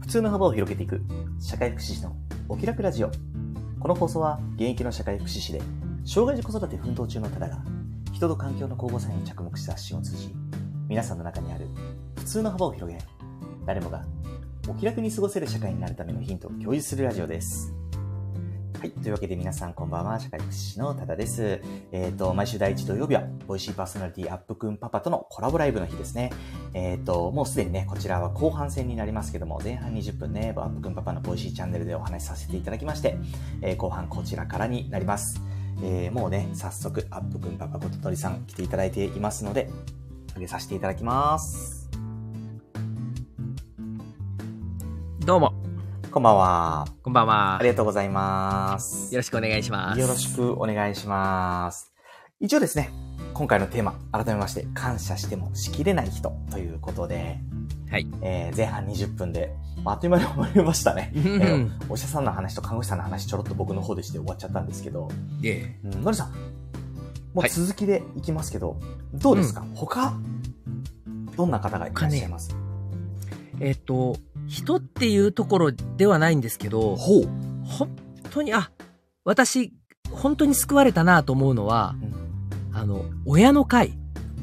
通の幅を広げていく社会福祉士のお気楽ラジオ。この放送は現役の社会福祉士で障害児子育て奮闘中の多田が人と環境の交互作用に着目した発信を通じ、皆さんの中にある普通の幅を広げ、誰もがお気楽に過ごせる社会になるためのヒントを共有するラジオです。はい。というわけで皆さんこんばんは。社会福祉士の多田です。毎週第1土曜日は、ボイシーパーソナリティアップくんパパとのコラボライブの日ですね。もうすでにね、こちらは後半戦になりますけども、前半20分ね、アップくんパパのボイシーチャンネルでお話しさせていただきまして、後半こちらからになります。もうね、早速、アップくんパパこと鳥さん来ていただいていますので、上げさせていただきます。 どうも。 こんばんは。 こんばんは。 ありがとうございます。 よろしくお願いします。 よろしくお願いします。一応ですね、今回のテーマ、改めまして、感謝してもしきれない人ということで、 はい。 前半20分で、あっという間に終わりましたね。お医者さんの話と看護師さんの話ちょろっと僕の方でして終わっちゃったんですけど、のりさん、もう続きでいきますけど、どうですか、他、どんな方がいらっしゃいます？ 人っていうところではないんですけど、本当に、私、本当に救われたなと思うのは、親の会。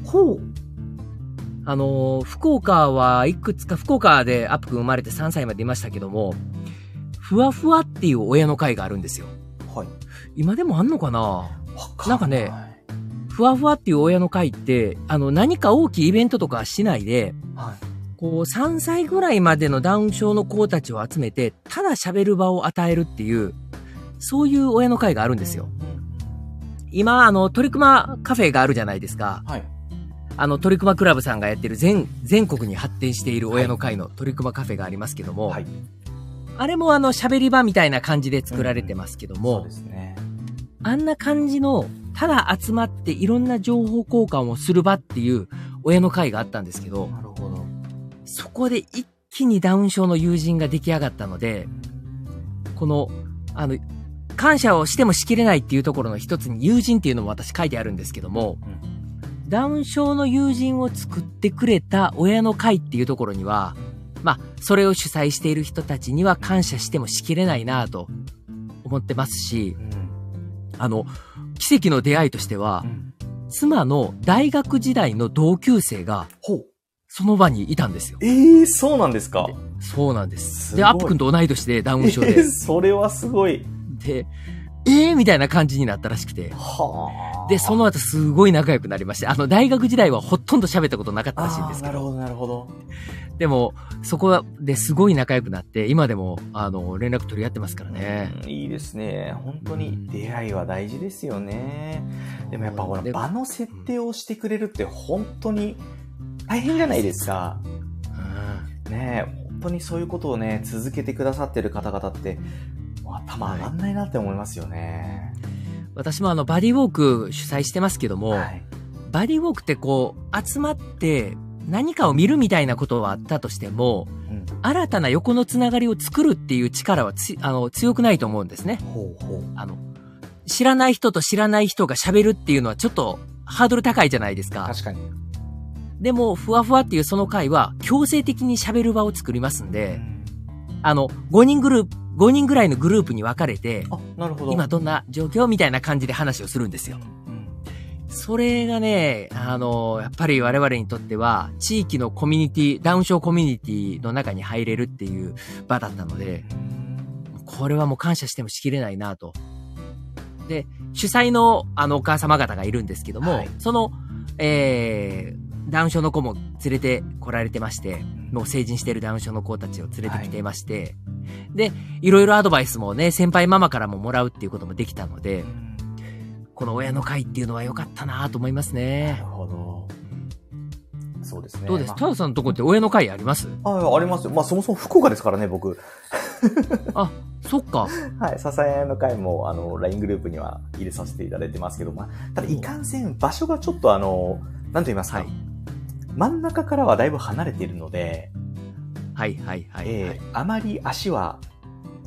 福岡はいくつか、福岡でアップくん生まれて3歳までいましたけども、ふわふわっていう親の会があるんですよ。はい。今でもあんのかな？なんかね、ふわふわっていう親の会って、何か大きいイベントとかしないで、こう、3歳ぐらいまでのダウン症の子たちを集めて、ただ喋る場を与えるっていう、そういう親の会があるんですよ。今、トリクマカフェがあるじゃないですか。はい。トリクマクラブさんがやってる全国に発展している親の会のトリクマカフェがありますけども、はい。あれも喋り場みたいな感じで作られてますけども、そうですね。あんな感じの、ただ集まっていろんな情報交換をする場っていう親の会があったんですけど、なるほど。そこで一気にダウン症の友人が出来上がったので、この、感謝をしてもしきれないっていうところの一つに友人っていうのも私書いてあるんですけども、ダウン症の友人を作ってくれた親の会っていうところには、それを主催している人たちには感謝してもしきれないなと思ってますし、奇跡の出会いとしては、妻の大学時代の同級生が、その場にいたんですよ。 そうなんですか？ そうなんです。で、アップくんと同い年でダウン症で。 それはすごい。 で、みたいな感じになったらしくて。で、その後すごい仲良くなりまして、大学時代はほとんど喋ったことなかったらしいんですけど。なるほど、なるほど。でも、そこですごい仲良くなって、今でも、連絡取り合ってますからね。 いいですね。本当に出会いは大事ですよね。でもやっぱほら、場の設定をしてくれるって本当に大変じゃないですか。ねえ、本当にそういうことをね、続けてくださってる方々って、頭上がんないなって思いますよね。 私もバディウォーク主催してますけども、バディウォークってこう、集まって何かを見るみたいなことはあったとしても、新たな横のつながりを作るっていう力は強くないと思うんですね。知らない人と知らない人が喋るっていうのはちょっとハードル高いじゃないですか。確かに。でも、ふわふわっていうその会は強制的に喋る場を作りますんで、5人ぐらいのグループに分かれて、なるほど。今どんな状況みたいな感じで話をするんですよ。それがね、やっぱり我々にとっては、地域のコミュニティ、ダウン症コミュニティの中に入れるっていう場だったので、これはもう感謝してもしきれないなと。で、主催のお母様方がいるんですけども、その、ダウン症の子も連れて来られてまして、もう成人しているダウン症の子たちを連れてきてまして、で、いろいろアドバイスもね、先輩ママからももらうっていうこともできたので、この親の会っていうのは良かったなと思いますね。なるほど。そうですね。どうです？タダさんのとこって親の会あります？ ありますよ。そもそも福岡ですからね、僕。 そっか。 はい。支えの会も、LINE グループには入れさせていただいてますけど、ただいかんせん場所がちょっとなんと言いますか、真ん中からはだいぶ離れているので、あまり足は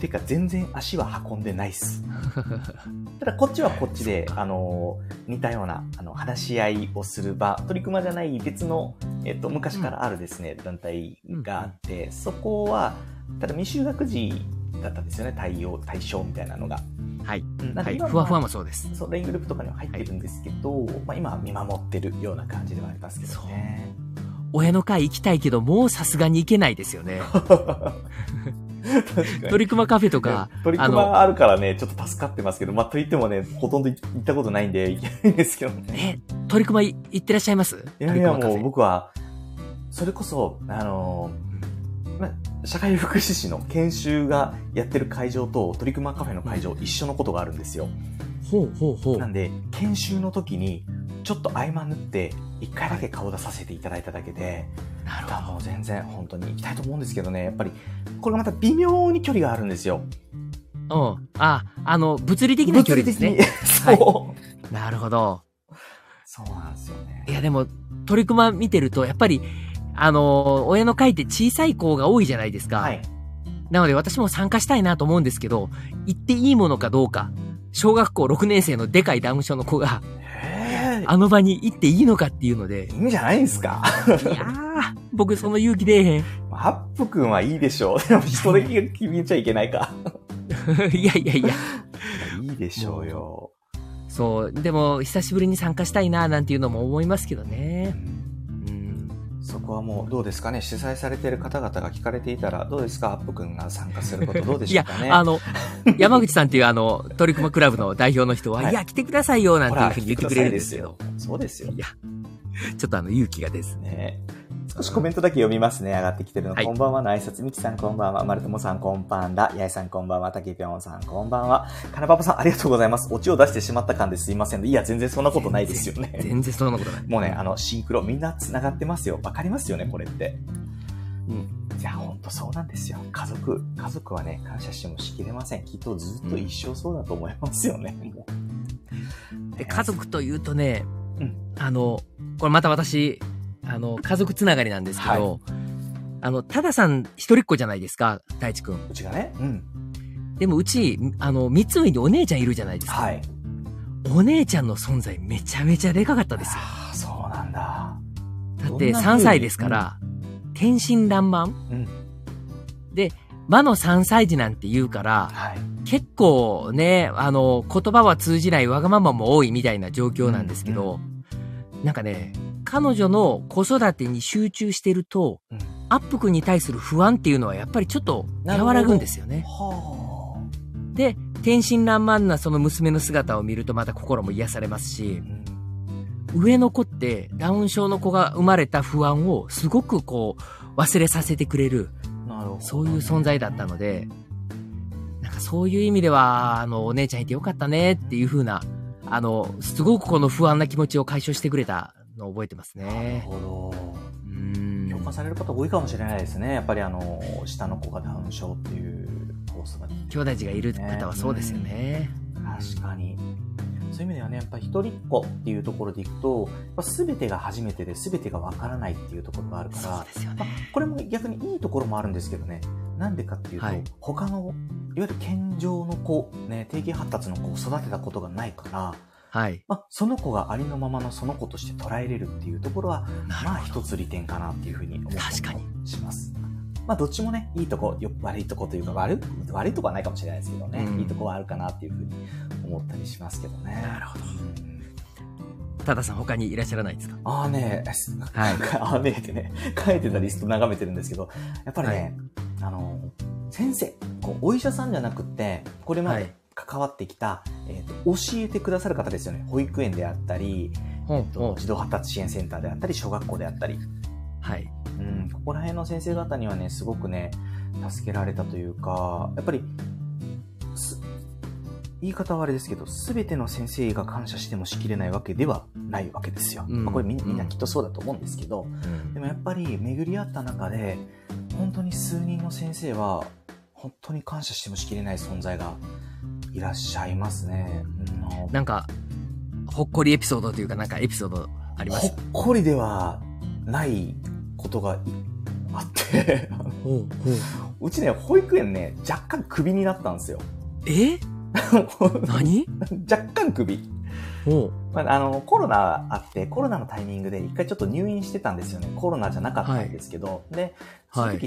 ていうか全然足は運んでないっす。ただこっちはこっちで、似たような、話し合いをする場、取り組まじゃない別の、昔からあるですね、団体があって、そこは、ただ未就学児だったんですよね、対象みたいなのが。 はい。 なんか今ふわふわもそうです。 そう、LINE グループとかには入ってるんですけど、今は見守ってるような感じではありますけどね。 親の会行きたいけど、もうさすがに行けないですよね。トリクマカフェとか。 トリクマあるからね、ちょっと助かってますけど、と言ってもね、ほとんど行ったことないんで、行けないんですけどね。 トリクマ行ってらっしゃいます？ いやいや、もう僕は、それこそ、社会福祉士の研修がやってる会場とトリクマカフェの会場、一緒のことがあるんですよ。 ほうほうほう。 なんで、研修の時に、ちょっと合間縫って、一回だけ顔出させていただいただけで、 なるほど。 もう全然本当に行きたいと思うんですけどね、やっぱり、これがまた微妙に距離があるんですよ。 うん。物理的な距離ですね。 そう、はい。 なるほど。 そうなんですよね。 いや、でも、トリクマ見てると、やっぱり、親の会って小さい子が多いじゃないですか。はい。なので私も参加したいなと思うんですけど、行っていいものかどうか、小学校6年生のでかいダウン症の子が、あの場に行っていいのかっていうので。 いいんじゃないんですか？ いやー、僕その勇気出えへん。 ハップ君はいいでしょう。でも人で決めちゃいけないか。 いやいやいや。 いいでしょうよ。 そう、でも久しぶりに参加したいななんていうのも思いますけどね。 そこはもうどうですかね、主催されている方々が聞かれていたらどうですか、アップ君が参加することどうでしょうかね。 いや、山口さんっていうトリクマクラブの代表の人は、はい、いや、来てくださいよなんていうふうに言ってくれるんですけど。 そうですよ。 いや、ちょっと勇気がですね。 少しコメントだけ読みますね。上がってきてるの。 はい、 こんばんはの挨拶。みきさんこんばんは。まるともさんこんばんだ。やいさんこんばんは。たけぴょんさんこんばんは。かなぱぱさんありがとうございます。オチを出してしまった感ですいません。いや、全然そんなことないですよね。 全然そんなことない。 もうね、シンクロみんな繋がってますよ。わかりますよね、これって。いや、ほんとそうなんですよ。家族はね、感謝してもしきれません。きっとずっと一生そうだと思いますよね。 で、家族というとね、これまた私、家族つながりなんですけど、はい、たださん一人っ子じゃないですか、大地くん。 うちがね。 でもうち、三つ上にお姉ちゃんいるじゃないですか。はい。お姉ちゃんの存在めちゃめちゃでかかったですよ。 ああ、そうなんだ。 だって3歳ですから、天真爛漫、で、魔の3歳児なんて言うから、はい、結構ね、言葉は通じないわがままも多いみたいな状況なんですけど、なんかね、彼女の子育てに集中してると、アップ君に対する不安っていうのはやっぱりちょっと和らぐんですよね。で、天真爛漫なその娘の姿を見るとまた心も癒されますし、上の子ってダウン症の子が生まれた不安をすごく忘れさせてくれる、そういう存在だったので、なんかそういう意味では、お姉ちゃんいてよかったねっていう風な、すごくこの不安な気持ちを解消してくれたのを覚えてますね。 なるほど。共感される方多いかもしれないですね。やっぱり下の子がダウン症っていうコースが、ね、 兄弟児がいる方はそうですよね。 確かに。そういう意味ではね、やっぱり一人っ子っていうところでいくと、全てが初めてで全てがわからないっていうところがあるから、 そうですよね。 これも逆にいいところもあるんですけどね。なんでかっていうと、他のいわゆる健常の子、ね、低級発達の子を育てたことがないから、 はい。 その子がありのままのその子として捉えれるっていうところは、一つ利点かなっていうふうに思ったりします。どっちもね、いいとこ、悪いとこというか、悪いとこはないかもしれないですけどね、いいとこはあるかなっていうふうに思ったりしますけどね。 なるほど。多田さん他にいらっしゃらないですか？ はい。ってね、書いてたリスト眺めてるんですけど、やっぱりね、先生、お医者さんじゃなくって、これまで関わってきた、教えてくださる方ですよね。保育園であったり、児童発達支援センターであったり、小学校であったり。 はい。 ここら辺の先生方にはね、すごくね、助けられたというか、やっぱり、言い方はあれですけど、すべての先生が感謝してもしきれないわけではないわけですよ。これみんなきっとそうだと思うんですけど、でもやっぱり巡り合った中で、本当に数人の先生は、本当に感謝してもしきれない存在がいらっしゃいますね。 なんか、ほっこりエピソードというか、なんかエピソードあります？ ほっこりではないことがあってうちね、保育園ね、若干クビになったんですよ。 何？ 若干クビ。まあ、コロナあって、コロナのタイミングで一回ちょっと入院してたんですよね。コロナじゃなかったんですけど。で、その時って、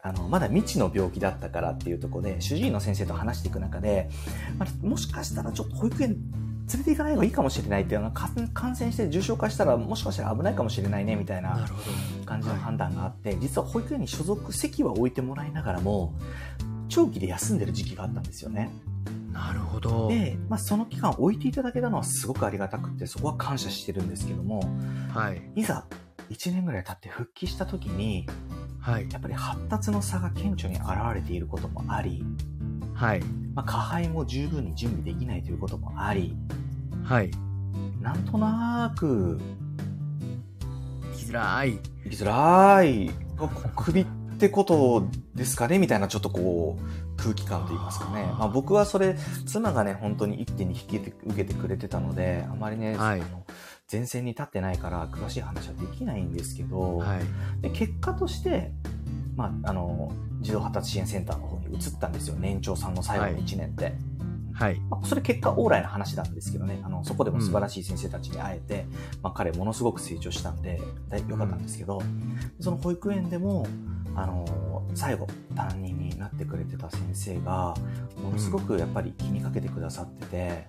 まだ未知の病気だったからっていうところで、主治医の先生と話していく中で、もしかしたらちょっと保育園連れて行かない方がいいかもしれないっていうのは、感染して重症化したらもしかしたら危ないかもしれないねみたいな感じの判断があって、実は保育園に所属席は置いてもらいながらも、長期で休んでる時期があったんですよね。 なるほど。 で、その期間置いていただけたのはすごくありがたくて、そこは感謝してるんですけども、いざ1年ぐらい経って復帰した時に、やっぱり発達の差が顕著に現れていることもあり、下肺も十分に準備できないということもあり、なんとなく生きづらい首ってことですかねみたいなちょっとこう空気感といいますかね。僕はそれ妻がね本当に一手に受けてくれてたので、あまりね、前線に立ってないから詳しい話はできないんですけど、で結果として児童発達支援センターの方に移ったんですよ。年長さんの最後の1年って。それ結果オーライな話なんですけどね、そこでも素晴らしい先生たちに会えて、彼ものすごく成長したんでよかったんですけど、その保育園でも最後担任になってくれてた先生がものすごくやっぱり気にかけてくださってて、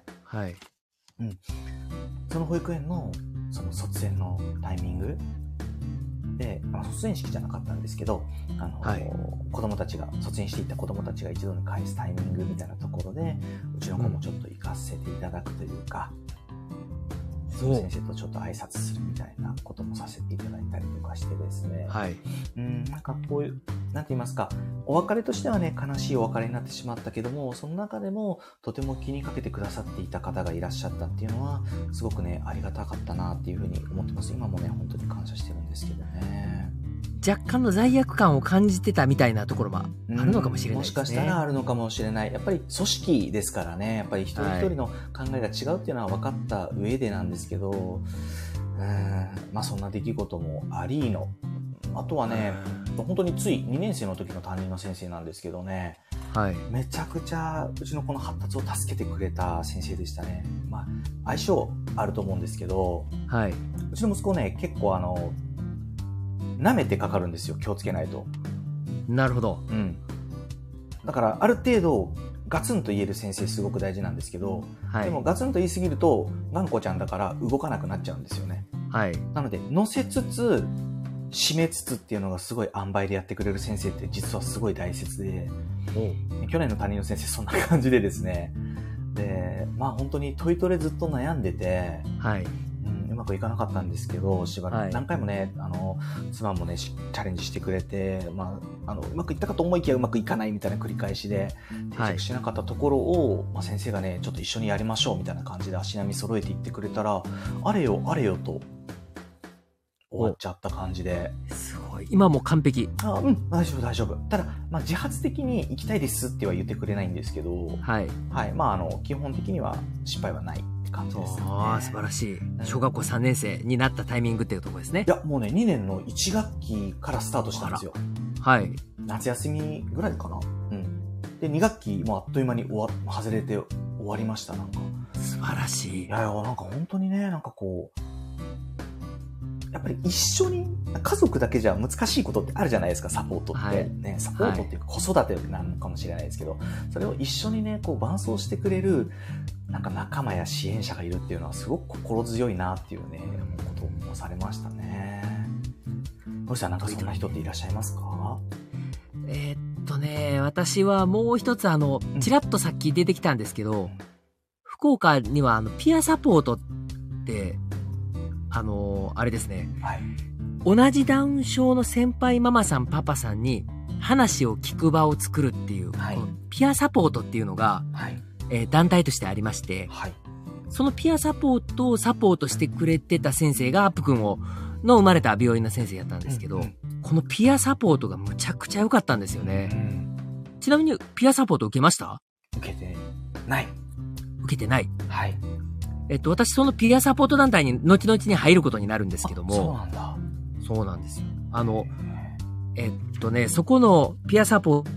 その保育園のその卒園のタイミングで、卒園式じゃなかったんですけど、子供たちが卒園していった子供たちが一度に返すタイミングみたいなところで、うちの子もちょっと行かせていただくというか、その先生とちょっと挨拶するみたいなこともさせていただいたりとかしてですね、なんかこういうなんて言いますか、お別れとしてはね、悲しいお別れになってしまったけども、その中でもとても気にかけてくださっていた方がいらっしゃったっていうのはすごくね、ありがたかったなっていうふうに思ってます。今もね、本当に感謝してるんですけどね。 若干の罪悪感を感じてたみたいなところもあるのかもしれないですね。 もしかしたらあるのかもしれない。やっぱり組織ですからね、やっぱり一人一人の考えが違うっていうのは分かった上でなんですけど、そんな出来事もありの。あとはね、本当につい2年生の時の担任の先生なんですけどね、めちゃくちゃうちの子の発達を助けてくれた先生でしたね。相性あると思うんですけど、うちの息子ね、結構舐めてかかるんですよ。気をつけないと。 なるほど。 だからある程度ガツンと言える先生すごく大事なんですけど、でもガツンと言いすぎると頑固ちゃんだから動かなくなっちゃうんですよね。なので乗せつつ締めつつっていうのがすごい塩梅でやってくれる先生って実はすごい大切で、去年の担任の先生そんな感じでですね、で本当にトイトレずっと悩んでて、うまくいかなかったんですけど、しばらく何回もね、妻もねチャレンジしてくれて、うまくいったかと思いきやうまくいかないみたいな繰り返しで定着しなかったところを、先生がねちょっと一緒にやりましょうみたいな感じで足並み揃えていってくれたら、あれよあれよと終わっちゃった感じで。 すごい。今も完璧。 大丈夫大丈夫。ただ、自発的に行きたいですっては言ってくれないんですけど、基本的には失敗はないって感じですね。 素晴らしい。小学校3年生になったタイミングっていうところですね。 いや、もうね、2年の1学期からスタートしたんですよ。夏休みぐらいかな。で、2学期もあっという間に外れて終わりました、なんか。 素晴らしい。 いや、なんか本当にね、なんかこう、やっぱり一緒に家族だけじゃ難しいことってあるじゃないですか、サポートって、サポートっていうか子育てなのかもしれないですけど、それを一緒にねこう伴走してくれるなんか仲間や支援者がいるっていうのはすごく心強いなっていうねことをされましたね。森さん、なんかそんな人っていらっしゃいますか？ 私はもう一つちらっとさっき出てきたんですけど、福岡にはピアサポートってあれですね、同じダウン症の先輩ママさんパパさんに話を聞く場を作るっていう、このピアサポートっていうのが、団体としてありまして、そのピアサポートをサポートしてくれてた先生がアップ君の生まれた病院の先生やったんですけど、このピアサポートがむちゃくちゃ良かったんですよね。ちなみにピアサポート受けました？ 受けてない。 受けてない。私そのピアサポート団体に後々に入ることになるんですけども。 そうなんだ。 そうなんですよ。 そこのピアサポ、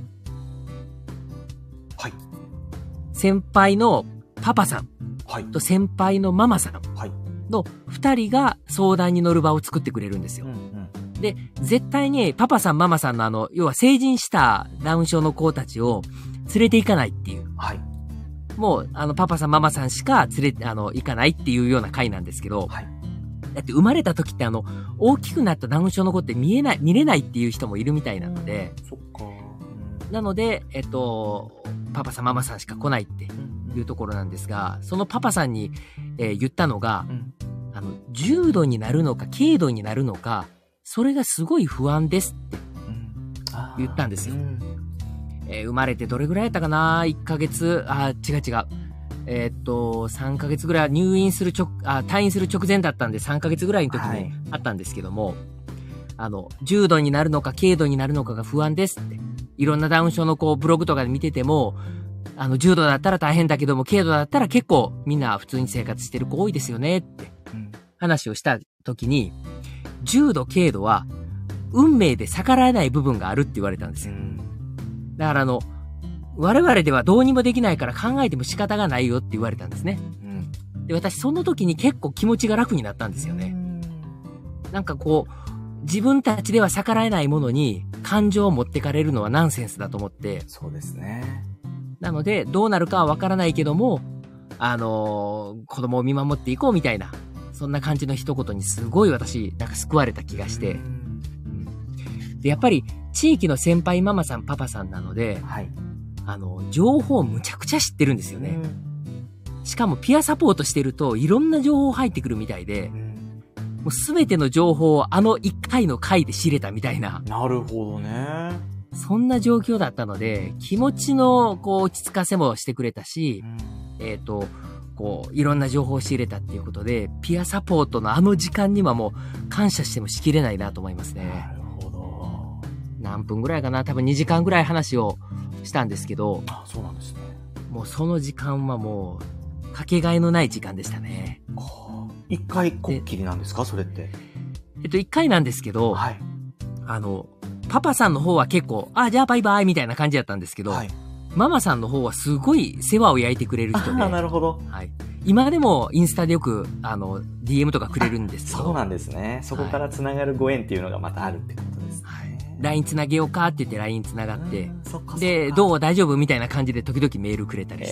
はい。 先輩のパパさんはい。 と先輩のママさんはい。 の2人が相談に乗る場を作ってくれるんですよ。 うんうん。 で、絶対にパパさんママさんの要は成人したダウン症の子たちを連れて行かないっていう。 はい。 もう、パパさんママさんしか行かないっていうような回なんですけど、 はい。 だって生まれた時って大きくなったダウン症の子って見れないっていう人もいるみたいなので、 そっか。 なので、パパさんママさんしか来ないっていうところなんですが、そのパパさんに、言ったのが、重度になるのか軽度になるのか、それがすごい不安ですって言ったんですよ。生まれてどれぐらいやったかな ?1 ヶ月、違う。3ヶ月ぐらい退院する直前だったんで3ヶ月ぐらいの時にあったんですけども、重度になるのか軽度になるのかが不安ですって。いろんなダウン症のブログとかで見てても、重度だったら大変だけども、軽度だったら結構みんな普通に生活してる子多いですよねって話をした時に、重度軽度は運命で逆らえない部分があるって言われたんですよ。だから我々ではどうにもできないから考えても仕方がないよって言われたんですね。で、私その時に結構気持ちが楽になったんですよね。なんか自分たちでは逆らえないものに感情を持ってかれるのはナンセンスだと思って。 そうですね。 なので、どうなるかはわからないけども、子供を見守っていこうみたいな、そんな感じの一言にすごい私、なんか救われた気がして。で、やっぱり地域の先輩ママさんパパさんなので、はい、情報をむちゃくちゃ知ってるんですよね。しかもピアサポートしてるといろんな情報入ってくるみたいで、もうすべての情報を1回の回で知れたみたいな。 なるほどね。 そんな状況だったので、気持ちの落ち着かせもしてくれたし、いろんな情報を仕入れたっていうことで、ピアサポートの時間にはもう感謝してもしきれないなと思いますね。 なるほど。 何分ぐらいかな、多分2時間ぐらい話をしたんですけど。 そうなんですね。 もうその時間はもう、かけがえのない時間でしたね。 一回こっきりなんですかそれって。 一回なんですけど、はい、パパさんの方は結構、じゃあバイバイみたいな感じだったんですけど、はい、ママさんの方はすごい世話を焼いてくれる人で。 なるほど。 はい。今でもインスタでよく、DM とかくれるんですけど。 そうなんですね。そこから繋がるご縁っていうのがまたあるってことですね。はい。 LINE 繋げようかって言って LINE 繋がって、で、どう大丈夫みたいな感じで時々メールくれたりして。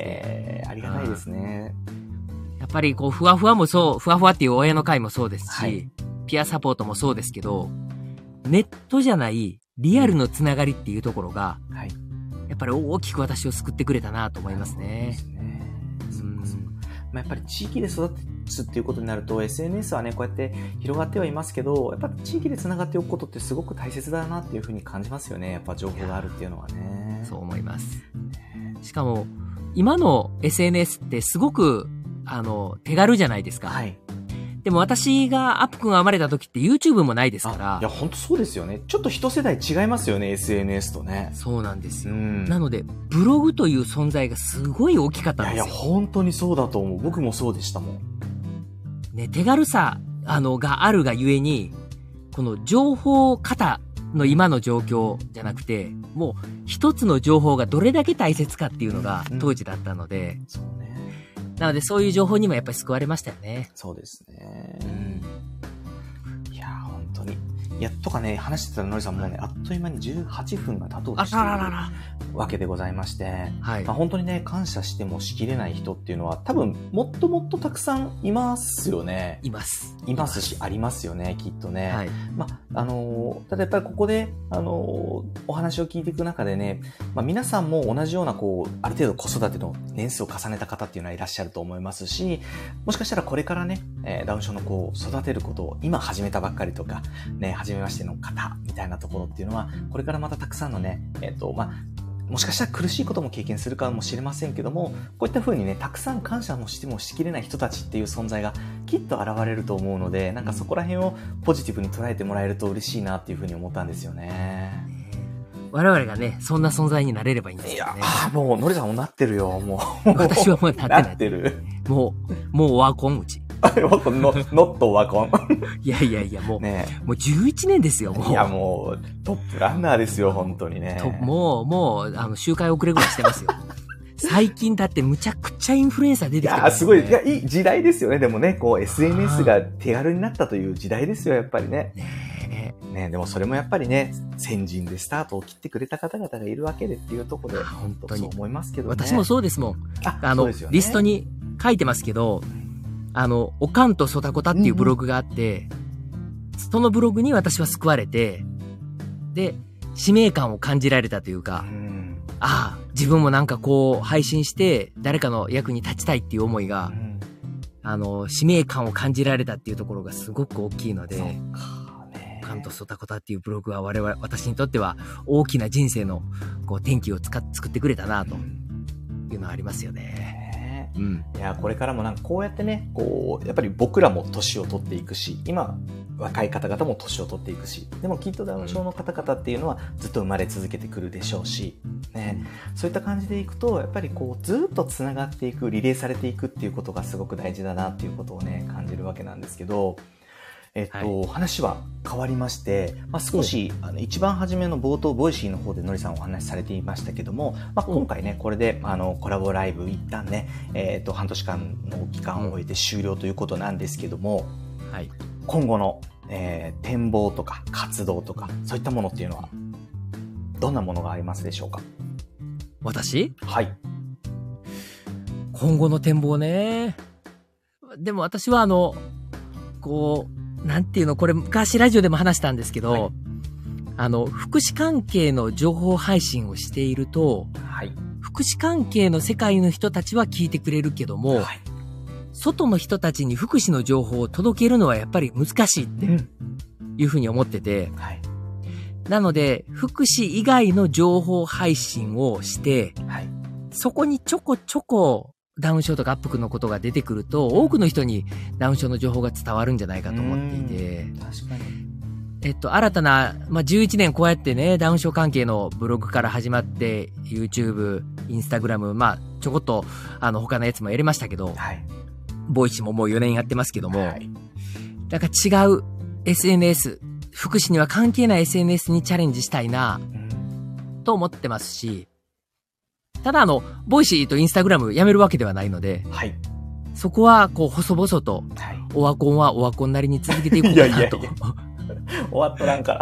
ありがたいですね。 やっぱりふわふわもそう、ふわふわっていう親の会もそうですし、はい、ピアサポートもそうですけど、ネットじゃないリアルのつながりっていうところが、はい、やっぱり大きく私を救ってくれたなと思いますね。 やっぱり地域で育つっていうことになると SNS はねこうやって広がってはいますけど、やっぱ地域でつながっておくことってすごく大切だなっていうふうに感じますよね。やっぱ情報があるっていうのはね。 そう思います。しかも今の SNS ってすごく手軽じゃないですか。はい。でも私がアップ君が生まれた時って YouTube もないですから。 いや本当そうですよね。ちょっと一世代違いますよね SNS とね。 そうなんですよ。なのでブログという存在がすごい大きかったんですよ。 いや本当にそうだと思う。僕もそうでしたもん。 ね、手軽さがあるがゆえにこの情報型の今の状況じゃなくて、もう一つの情報がどれだけ大切かっていうのが当時だったので。そうね。なのでそういう情報にもやっぱり救われましたよね。 そうですね。いや本当に。いやとかね話してたらのりさんもうねあっという間に18分が経とうとしているわけでございまして、はい、本当にね感謝してもしきれない人っていうのは多分もっともっとたくさんいますよね。いますしありますよねきっとね。はい、ただやっぱりここでお話を聞いていく中でね、皆さんも同じようなある程度子育ての年数を重ねた方っていうのはいらっしゃると思いますし、もしかしたらこれからねダウン症の子を育てることを今始めたばっかりとかね初めましての方みたいなところっていうのはこれからまたたくさんのねもしかしたら苦しいことも経験するかもしれませんけども、こういった風にねたくさん感謝もしてもしきれない人たちっていう存在がきっと現れると思うので、なんかそこら辺をポジティブに捉えてもらえると嬉しいなっていう風に思ったんですよね。 我々がねそんな存在になれればいいんですよね。 いやもうのりさんもなってるよ。もう私はもうなってない。 なってる。 もうオワコンうち。 ノットオワコン。 いやいやいや、もう、ね、もう11年ですよ、もう。 いや、もう、トップランナーですよ、本当にね。 もう、周回遅れぐらいしてますよ。最近だってむちゃくちゃインフルエンサー出てきてます、 ね。いや、すごい、いい時代ですよね。でもね、こう、SNS が手軽になったという時代ですよ、やっぱりね。ね、でもそれもやっぱりね、先人でスタートを切ってくれた方々がいるわけでっていうところで、本当にそう思いますけどね。 私もそうですもん。 そうですよね、 リストに書いてますけど、おかんとそたこたっていうブログがあって、そのブログに私は救われて、で、使命感を感じられたというか、ああ、自分もなんかこう配信して誰かの役に立ちたいっていう思いが、使命感を感じられたっていうところがすごく大きいので、カントソタコタっていうブログは私にとっては大きな人生のこう転機を作ってくれたなというのはありますよね。 いや、これからもなんかこうやってね、こう、やっぱり僕らも年を取っていくし、今、若い方々も年を取っていくし、でもきっとダウン症の方々っていうのはずっと生まれ続けてくるでしょうし、ね、そういった感じでいくと、やっぱりこう、ずっとつながっていく、リレーされていくっていうことがすごく大事だなっていうことをね、感じるわけなんですけど、話は変わりまして、少し、一番初めの冒頭、ボイシーの方でのりさんお話しされていましたけども、今回ね、これで、コラボライブ一旦ね、半年間の期間を終えて終了ということなんですけども、今後の、展望とか活動とか、そういったものっていうのは、どんなものがありますでしょうか？ 私？ はい。 今後の展望ね。でも私はこう、なんていうの、これ昔ラジオでも話したんですけど、福祉関係の情報配信をしていると、福祉関係の世界の人たちは聞いてくれるけども、外の人たちに福祉の情報を届けるのはやっぱり難しいっていうふうに思ってて、なので、福祉以外の情報配信をして、そこにちょこちょこダウン症とかアップクのことが出てくると、多くの人にダウン症の情報が伝わるんじゃないかと思っていて、 確かに。 新たな、11年こうやってね、ダウン症関係のブログから始まって、YouTube、Instagram、ちょこっと、他のやつもやりましたけど、ボイシーももう4年やってますけども、だから違う SNS、福祉には関係ない SNS にチャレンジしたいな、と思ってますし、ただボイシーとインスタグラムやめるわけではないので、そこはこう細々と、オワコンはオワコンなりに続けていこうかなと。 終わっとらんから。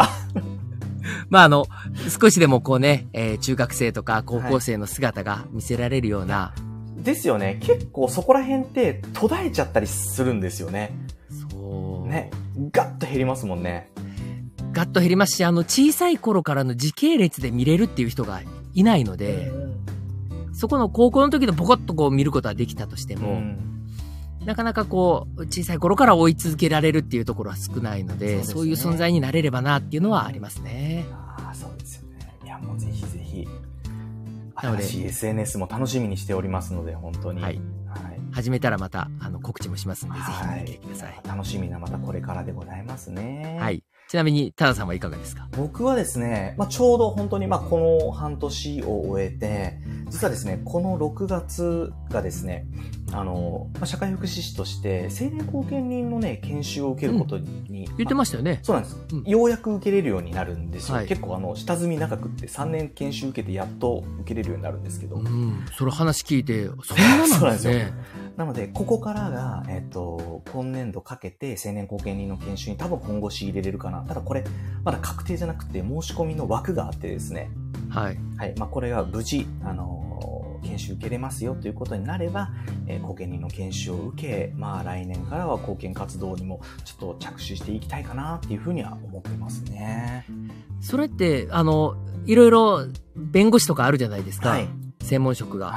少しでもこうね、中学生とか高校生の姿が見せられるような。 ですよね。結構そこら辺って途絶えちゃったりするんですよね。 そう。 ね。ガッと減りますもんね。 ガッと減りますし、小さい頃からの時系列で見れるっていう人がいないので、そこの高校の時のポコッとこう見ることはできたとしても、なかなかこう、小さい頃から追い続けられるっていうところは少ないので、そういう存在になれればなっていうのはありますね。 そうですよね。いや、もうぜひぜひ。新しい SNS も楽しみにしておりますので、本当に。 始めたらまた、告知もしますんで、ぜひ見てください。 楽しみな、またこれからでございますね。 ちなみに、タダさんはいかがですか？ 僕はですね、ちょうど本当にこの半年を終えて、実はですね、この6月がですね、社会福祉士として青年後見人のね、研修を受けることに、 言ってましたよね。 そうなんです。ようやく受けれるようになるんですよ。結構下積み長くって3年研修受けてやっと受けれるようになるんですけど。 それ話聞いて、そんななんですね。 なので、ここからが、今年度かけて青年後見人の研修に多分本腰入れれるかな。ただこれ、まだ確定じゃなくて申し込みの枠があってですね。これが無事、研修受けれますよということになれば、後見人の研修を受け、来年からは後見活動にもちょっと着手していきたいかなっていうふうには思ってますね。 それって、いろいろ弁護士とかあるじゃないですか。専門職が。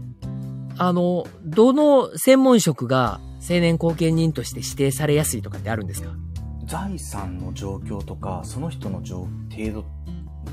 どの専門職が青年後見人として指定されやすいとかってあるんですか？ 財産の状況とか、その人の程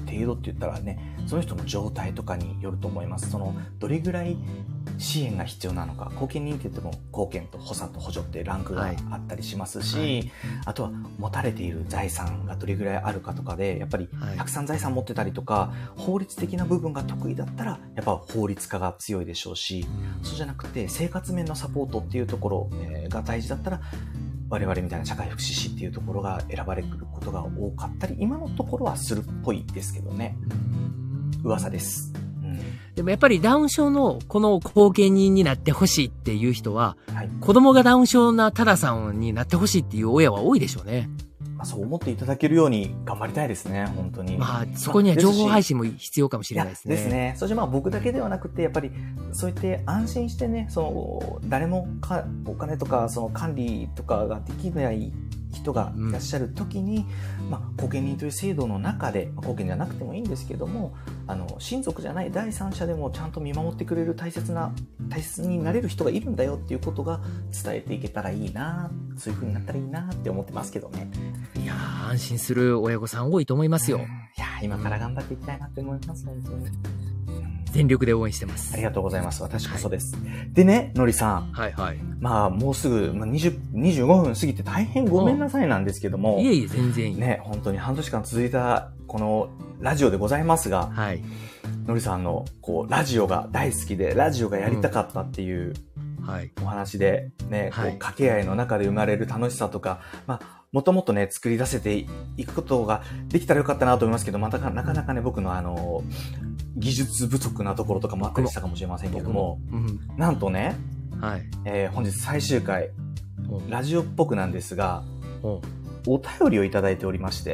程度って言ったらね、その人の状態とかによると思います。どれぐらい支援が必要なのか、後見人って言っても後見と補佐と補助ってランクがあったりしますし、あとは持たれている財産がどれぐらいあるかとかで、やっぱりたくさん財産持ってたりとか、法律的な部分が得意だったらやっぱ法律家が強いでしょうし、そうじゃなくて生活面のサポートっていうところが大事だったら、我々みたいな社会福祉士っていうところが選ばれることが多かったり、今のところはするっぽいですけどね。噂です。 でもやっぱりダウン症のこの後見人になってほしいっていう人は、子供がダウン症なタダさんになってほしいっていう親は多いでしょうね。 そう思っていただけるように頑張りたいですね、本当に。 そこには情報配信も必要かもしれないですね。 ですね。そして僕だけではなくて、やっぱりそう言って安心してね、誰もお金とか管理とかができない人がいらっしゃる時に、後見人という制度の中で、後見じゃなくてもいいんですけども、親族じゃない第三者でもちゃんと見守ってくれる大切になれる人がいるんだよっていうことが伝えていけたらいいな、そういう風になったらいいなって思ってますけどね。 いやー、安心する親御さん多いと思いますよ。 いやー、今から頑張っていきたいなって思います、本当に。 全力で応援してます。 ありがとうございます。私こそです。でね、のりさん。もうすぐ、25分過ぎて大変ごめんなさいなんですけども。 いえいえ、全然いい。 ね、本当に半年間続いたこのラジオでございますが、のりさんのラジオが大好きで、ラジオがやりたかったっていうお話で、ね、掛け合いの中で生まれる楽しさとか、もっともっとね、作り出せていくことができたらよかったなと思いますけど、なかなかね、僕の技術不足なところとかもあったりしたかもしれませんけども、なんとね、本日最終回、ラジオっぽくなんですが、お便りをいただいておりまして、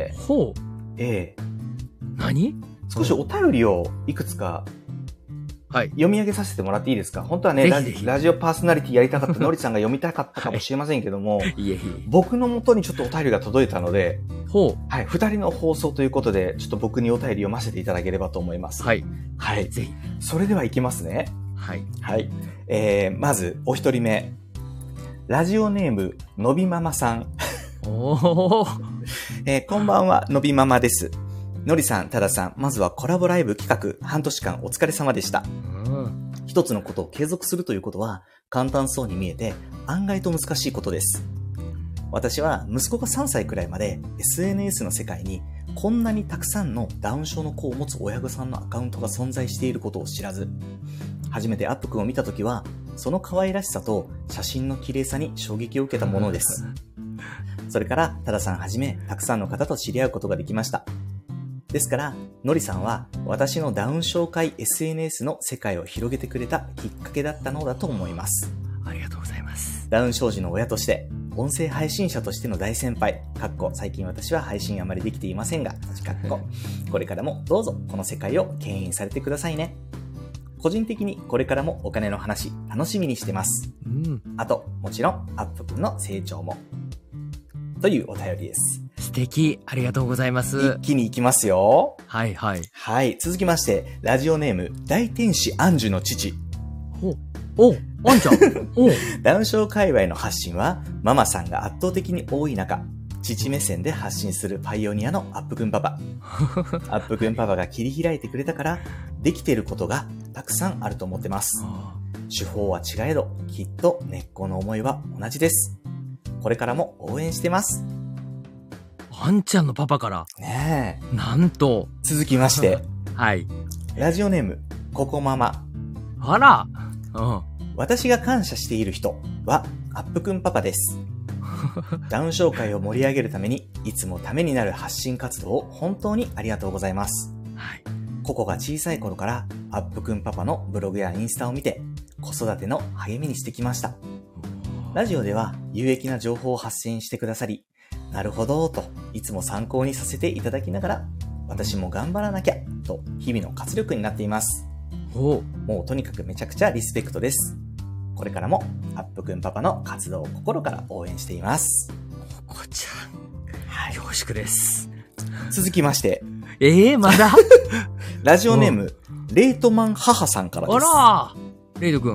何？ 少しお便りをいくつか読み上げさせてもらっていいですか？本当はね、ラジオパーソナリティやりたかったのりさんが読みたかったかもしれませんけども、僕の元にちょっとお便りが届いたので、二人の放送ということで、ちょっと僕にお便り読ませていただければと思います。ぜひ。それではいきますね。まず、お一人目。ラジオネーム、のびママさん。こんばんは、のびママです。のりさん、たださん、まずはコラボライブ企画、半年間お疲れ様でした。一つのことを継続するということは、簡単そうに見えて、案外と難しいことです。私は息子が3歳くらいまで SNS の世界にこんなにたくさんのダウン症の子を持つ親御さんのアカウントが存在していることを知らず、初めてアップくんを見たときは、その可愛らしさと写真の綺麗さに衝撃を受けたものです。それから、たださんはじめ、たくさんの方と知り合うことができました。ですから、のりさんは私のダウン症界 SNS の世界を広げてくれたきっかけだったのだと思います。 ありがとうございます。 ダウン症児の親として、音声配信者としての大先輩、最近私は配信あまりできていませんが、これからもどうぞこの世界を牽引されてくださいね。個人的にこれからもお金の話楽しみにしてます。あと、もちろんアップくんの成長も。というお便りです。 素敵。ありがとうございます。 一気に行きますよ。 続きまして、ラジオネーム、大天使アンジュの父。 アンちゃん。 ダウン症界隈の発信は、ママさんが圧倒的に多い中、父目線で発信するパイオニアのアップくんパパ。アップくんパパが切り開いてくれたから、できていることがたくさんあると思ってます。手法は違えど、きっと根っこの思いは同じです。これからも応援してます。 あんちゃんのパパから。 ねえ。 なんと。 続きまして。ラジオネーム、ココママ。 あら。 私が感謝している人は、アップくんパパです。ダウン症界を盛り上げるために、いつもためになる発信活動を本当にありがとうございます。ココが小さい頃から、アップくんパパのブログやインスタを見て、子育ての励みにしてきました。ラジオでは有益な情報を発信してくださり、なるほどといつも参考にさせていただきながら、私も頑張らなきゃと日々の活力になっています。もうとにかくめちゃくちゃリスペクトです。これからもアップくんパパの活動を心から応援しています。 ココちゃん、恐縮です。 続きまして、 まだラジオネーム、レイトマン母さんからです。 あら、レイトくん。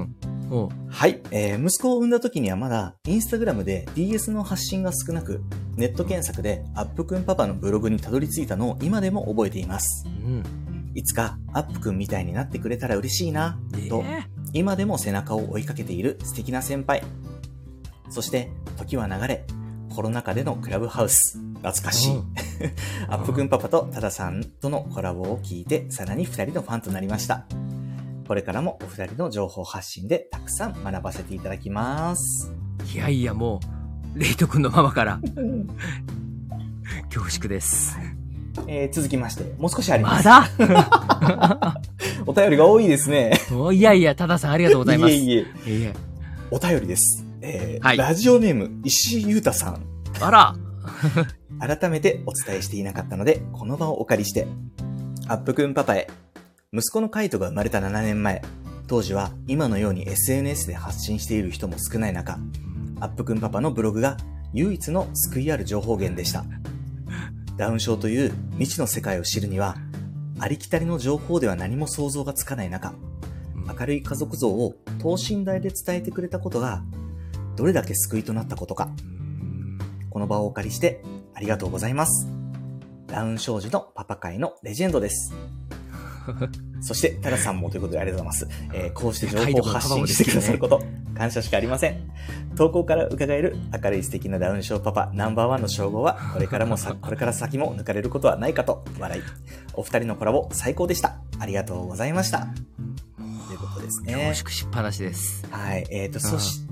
はい、息子を産んだ時にはまだインスタグラムで DS の発信が少なく、ネット検索でアップくんパパのブログにたどり着いたのを今でも覚えています。いつかアップくんみたいになってくれたら嬉しいな、と今でも背中を追いかけている素敵な先輩。そして時は流れ、コロナ禍でのクラブハウス、懐かしい。アップくんパパとタダさんとのコラボを聞いて、さらに2人のファンとなりました。これからもお二人の情報発信でたくさん学ばせていただきます。 いやいや、もうレイト君のママから恐縮です。 続きまして、もう少しあります。 まだお便りが多いですね。 いやいや、タダさんありがとうございます。 いえ。お便りです。 はい、 ラジオネーム石井裕太さん。 あら改めてお伝えしていなかったので、この場をお借りして、アップくんパパへ。息子のカイトが生まれた7年前、当時は今のように SNS で発信している人も少ない中、アップくんパパのブログが唯一の救いある情報源でした。ダウン症という未知の世界を知るには、ありきたりの情報では何も想像がつかない中、明るい家族像を等身大で伝えてくれたことが、どれだけ救いとなったことか。この場をお借りしてありがとうございます。ダウン症児のパパ界のレジェンドです。そして、タラさんもということでありがとうございます。こうして情報を発信してくださること、感謝しかありません。投稿から伺える明るい素敵なダウン症パパナンバーワンの称号は、これから先も抜かれることはないかと笑い。お二人のコラボ最高でした。ありがとうございました。ということですね。 恐縮しっぱなしです。 はい。そして、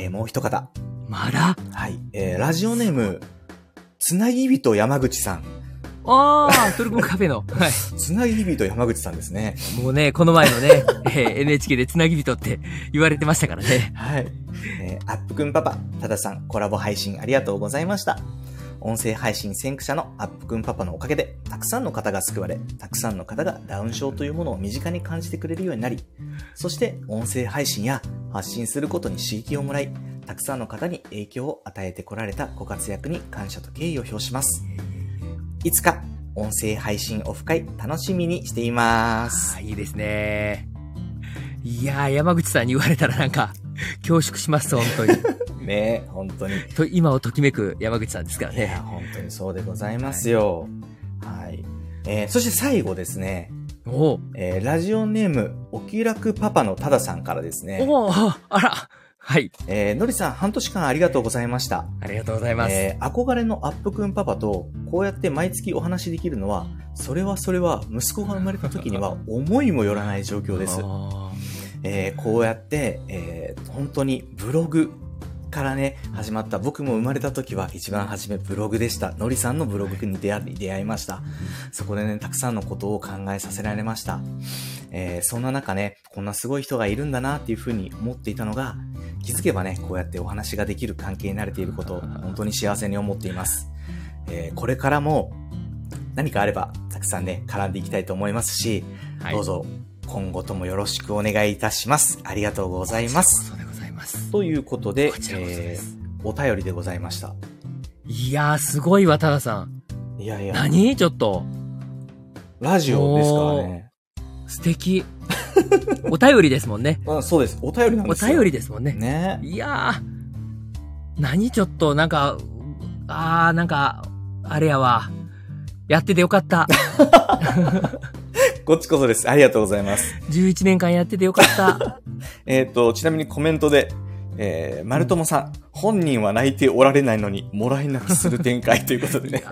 もう一方。 まだはい。ラジオネーム、つなぎびと山口さん。 ああ、トルコカフェの。はい。 つなぎ人山口さんですね。 もうね、この前のね、NHK でつなぎ人って言われてましたからね。 はい。アップくんパパ、タダさん、コラボ配信ありがとうございました。音声配信先駆者のアップくんパパのおかげで、たくさんの方が救われ、たくさんの方がダウン症というものを身近に感じてくれるようになり、そして音声配信や発信することに刺激をもらい、たくさんの方に影響を与えてこられたご活躍に感謝と敬意を表します。いつか音声配信オフ会楽しみにしています。 いいですね。いやー、山口さんに言われたらなんか恐縮します、本当に。 ねえ、本当に。 今をときめく山口さんですからね。 いや、本当にそうでございますよ。はい。そして最後ですね。ラジオネーム、お気楽パパのタダさんからですね。 あら。はい。 のりさん、半年間ありがとうございました。 ありがとうございます。 憧れのアップくんパパと、こうやって毎月お話できるのは、それは息子が生まれた時には思いもよらない状況です。こうやって、本当にブログからね、始まった。僕も生まれた時は一番初めブログでした。のりさんのブログに出会いました。そこでね、たくさんのことを考えさせられました。そんな中ね、こんなすごい人がいるんだなっていうふうに思っていたのが、気づけばね、こうやってお話ができる関係になれていることを本当に幸せに思っています。これからも何かあればたくさんね、絡んでいきたいと思いますし、どうぞ今後ともよろしくお願いいたします。ありがとうございます。 そうでございます。 ということで、お便りでございました。 いやー、すごいわ、タダさん。 いやいや。 何ちょっと。 ラジオですからね。 素敵。お便りですもんね。 そうです。お便りなんですよ。 お便りですもんね。 ね。 いやー、何ちょっと、なんか、あれやわ。やっててよかった。 こっちこそです。ありがとうございます。 11年間やっててよかった。 ちなみにコメントで、丸友さん、本人は泣いておられないのに、もらい泣きする展開ということでね。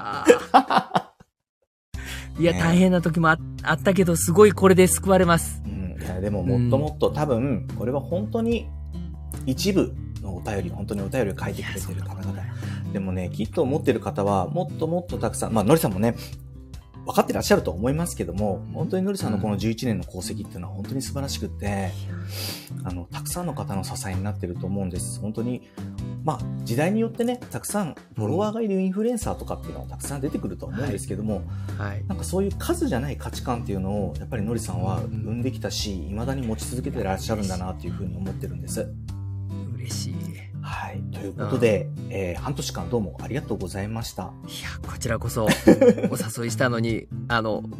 いや、大変な時もあったけど、すごいこれで救われます。 いや、でももっともっと多分、これは本当に一部のお便り、本当にお便りを書いてくれてる方々。でもね、きっと思ってる方は、もっともっとたくさん、のりさんもね、分かってらっしゃると思いますけども、本当にのりさんのこの11年の功績っていうのは本当に素晴らしくって、たくさんの方の支えになってると思うんです。本当に、時代によってね、たくさんフォロワーがいるインフルエンサーとかっていうのはたくさん出てくると思うんですけども、なんかそういう数じゃない価値観っていうのを、やっぱりのりさんは生んできたし、未だに持ち続けてらっしゃるんだなっていうふうに思ってるんです。 嬉しい。 はい。ということで、半年間どうもありがとうございました。 いや、こちらこそ、お誘いしたのに、ご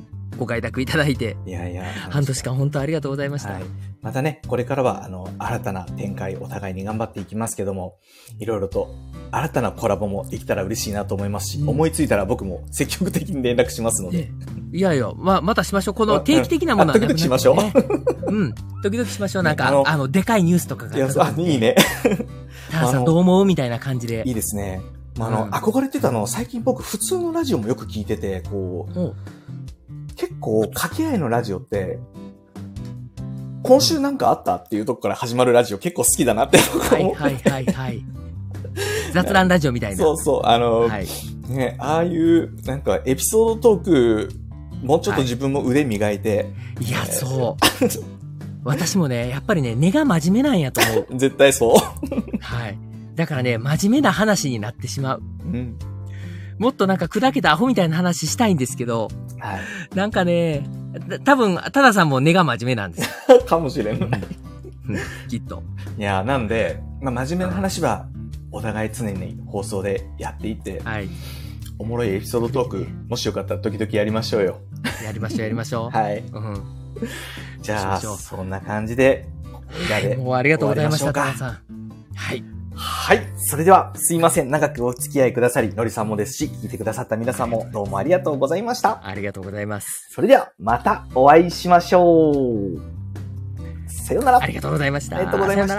ご快諾いただいて。 いやいや。 半年間本当ありがとうございました。はい。 またね、これからは、新たな展開お互いに頑張っていきますけども、いろいろと新たなコラボもできたら嬉しいなと思いますし、思いついたら僕も積極的に連絡しますので。 いやいや、またしましょう。この定期的なものは、 時々しましょう。 時々しましょう。なんか、でかいニュースとかが。 いいね。 ターさんどう思うみたいな感じで。 いいですね。憧れてたの、最近僕普通のラジオもよく聞いてて、結構掛け合いのラジオって、今週なんかあったっていうとこから始まるラジオ結構好きだなって思って。 はい。雑談ラジオみたいな。 そうそう。ね、ああいう、なんかエピソードトーク、もうちょっと自分も腕磨いて。 いや、そう。私もね、やっぱりね、根が真面目なんやと思う。絶対そう。 はい。だからね、真面目な話になってしまう。もっとなんか砕けたアホみたいな話したいんですけど、なんかね、多分、タダさんも根が真面目なんです。 かもしれない。 きっと。 いや、なんで、真面目な話は、お互い常に放送でやっていって、おもろいエピソードトーク、もしよかったら時々やりましょうよ。 やりましょう。 はい。じゃあ、そんな感じで、 もうありがとうございました、タダさん。はい。 はい。それでは、すいません。長くお付き合いくださり、のりさんもですし、聞いてくださった皆さんもどうもありがとうございました。 ありがとうございます。 それでは、またお会いしましょう。さようなら。 ありがとうございました。 ありがとうございました。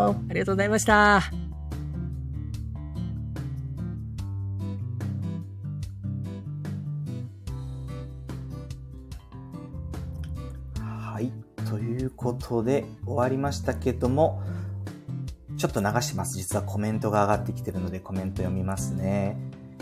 ありがとうございました。 はい。ということで、終わりましたけども、ちょっと流してます。実はコメントが上がってきてるのでコメント読みますね。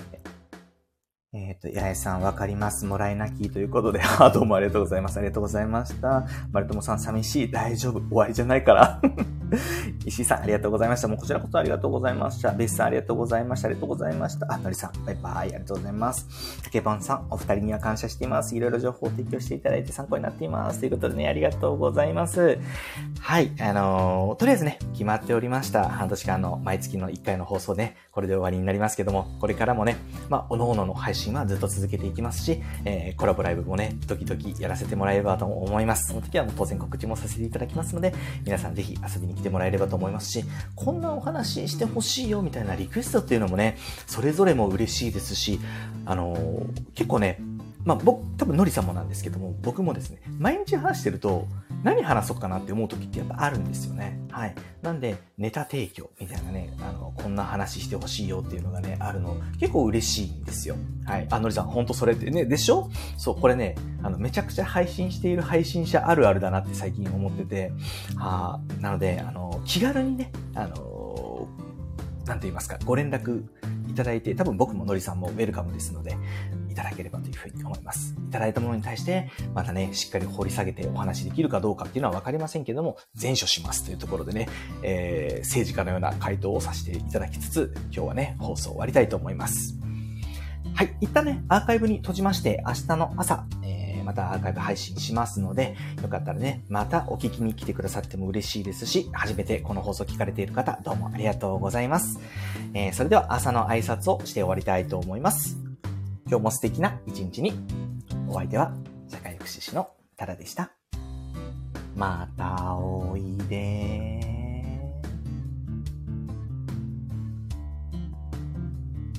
八重さんわかります。もらい泣きということで、どうもありがとうございます。ありがとうございました。丸友さん寂しい。大丈夫。終わりじゃないから。石井さんありがとうございました。もうこちらこそありがとうございました。ベスさんありがとうございました。ありがとうございました。のりさん、バイバイ。ありがとうございます。竹パンさん、お二人には感謝しています。いろいろ情報を提供していただいて参考になっています。ということでね、ありがとうございます。はい。とりあえずね、決まっておりました。半年間の毎月の1回の放送ね、これで終わりになりますけども、これからもね、各々の配信はずっと続けていきますし、コラボライブもね、時々やらせてもらえればと思います。その時はもう当然告知もさせていただきますので、皆さんぜひ遊びに来てもらえればと思いますし、こんなお話してほしいよみたいなリクエストっていうのもね、それぞれも嬉しいですし、結構ね、僕、多分のりさんもなんですけども、僕もですね、毎日話してると、何話そうかなって思う時ってやっぱあるんですよね。はい。なんで、ネタ提供みたいなね、こんな話してほしいよっていうのがね、あるの、結構嬉しいんですよ。はい。のりさん、ほんとそれってね、でしょ？そう、これね、めちゃくちゃ配信している配信者あるあるだなって最近思ってて、なので、気軽にね、なんて言いますか、ご連絡いただいて、多分僕ものりさんもウェルカムですので、いただければというふうに思います。いただいたものに対して、またね、しっかり掘り下げてお話できるかどうかっていうのはわかりませんけども、善処しますというところでね、政治家のような回答をさせていただきつつ、今日はね、放送を終わりたいと思います。はい、一旦ね、アーカイブに閉じまして、明日の朝、またアーカイブ配信しますので、よかったらね、またお聞きに来てくださっても嬉しいですし、初めてこの放送聞かれている方、どうもありがとうございます。それでは朝の挨拶をして終わりたいと思います。今日も素敵な一日に。お相手は社会福祉士のタラでした。またおいで。